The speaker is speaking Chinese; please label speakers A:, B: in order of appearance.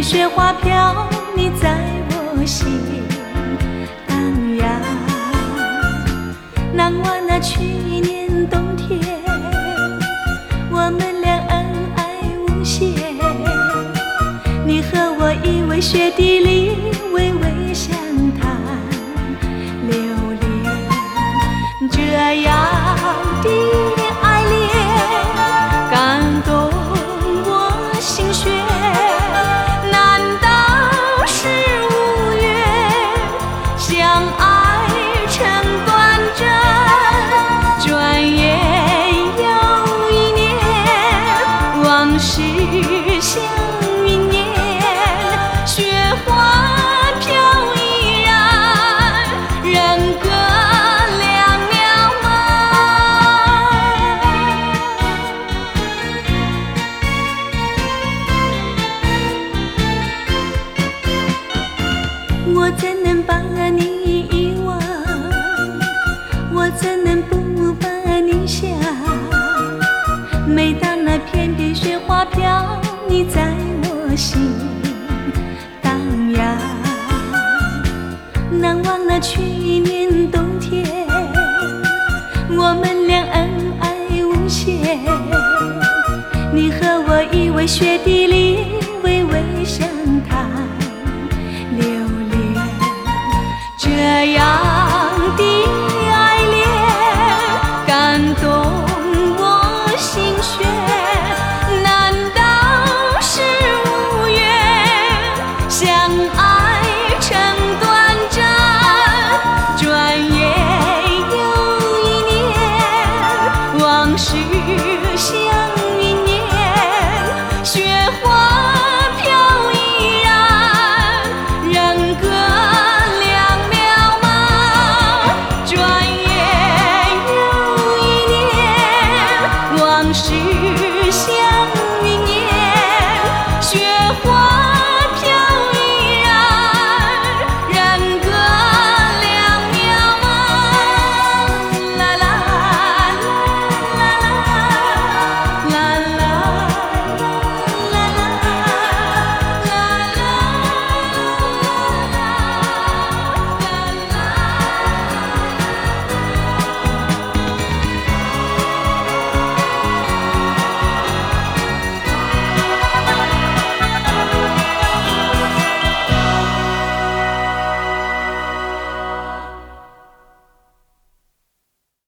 A: 雪花飘，你在我心荡漾。难忘那去年冬天，我们俩恩爱无限。你和我依偎雪地里，微微相谈留恋。这样的爱恋感动我心弦。相爱成短暂，转眼又一年，往事像云烟，雪花飘依然，人隔两渺茫。我怎能把你遗忘？我怎能不把你想？每当那片片雪花飘，你在我心荡漾。难忘那去年冬天，我们俩恩爱无限。你和我依偎雪地里，微微相